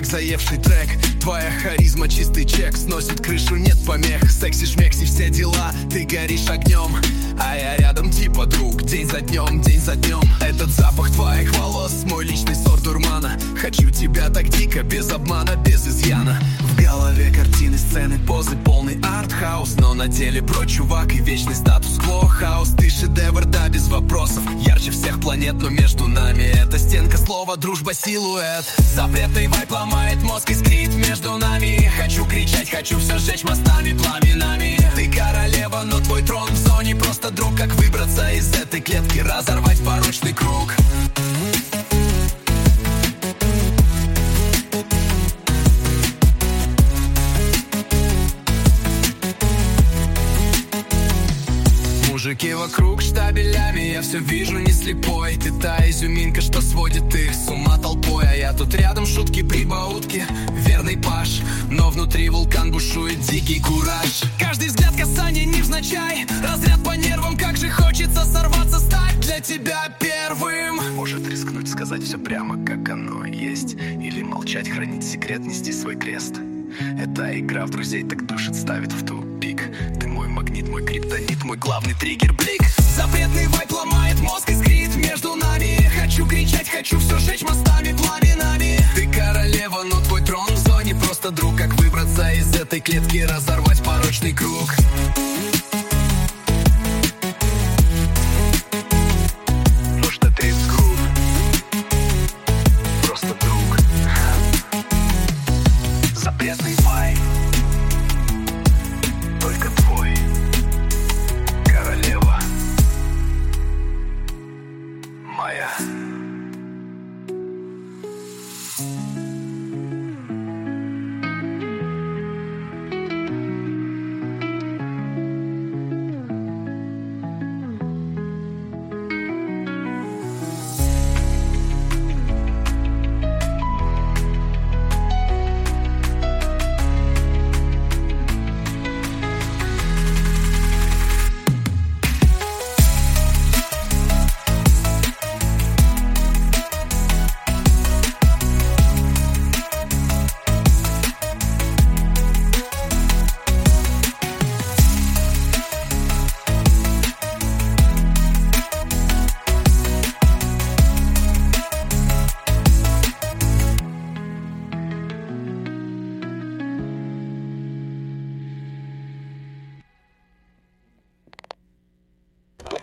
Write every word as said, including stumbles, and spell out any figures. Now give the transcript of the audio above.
заевший трек. Твоя харизма чистый чек, сносит крышу, нет помех. Секси, шмекси, все дела, ты горишь огнем, а я рядом типа друг. День за днем, день за днем. Этот запах твоих волос, мой личный сорт дурмана. Хочу тебя так дико, без обмана, без изъяна. В голове картины, сцены, позы, полный артхаус. Но на деле про чувак и вечный статус-кво. Хаос, ты шедевр, да, без вопросов. Ярче всех планет, но между нами эта стенка слова, дружба, силуэт. Запретный вайп ломает мозг, искрит между нами. Хочу кричать, хочу все сжечь мостами, пламенами. Ты королева, но твой трон в зоне. Просто друг, как выбраться из этой клетки, разорвать порочный круг. Мужики вокруг штабелями, я все вижу не слепой. Ты та изюминка, что сводит их с ума толпой. А я тут рядом, шутки, прибаутки, верный паш. Но внутри вулкан бушует, дикий кураж. Каждый взгляд, касание невзначай, разряд по нервам, как же хочется сорваться, стать для тебя первым. Может рискнуть, сказать все прямо, как оно есть. Или молчать, хранить секрет, нести свой крест. Эта игра в друзей так душит, ставит в тупик. Ты мой магнит, мой криптонит, мой главный триггер, блик. Запретный вайп ломает мозг, искрит между нами. Хочу кричать, хочу все сжечь мостами, пламенами. Ты королева, но твой трон в зоне. Просто друг, как выбраться из этой клетки, разорвать порочный круг.